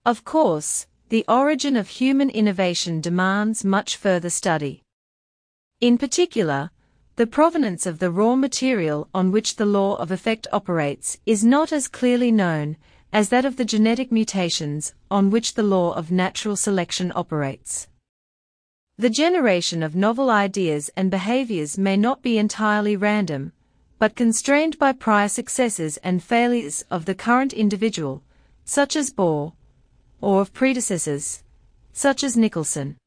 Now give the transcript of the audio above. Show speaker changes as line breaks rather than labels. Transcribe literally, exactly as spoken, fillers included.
Of course, the origin of human innovation demands much further study. In particular, the provenance of the raw material on which the law of effect operates is not as clearly known as that of the genetic mutations on which the law of natural selection operates. The generation of novel ideas and behaviors may not be entirely random, but constrained by prior successes and failures of the current individual, such as Bohr, or of predecessors, such as Nicholson.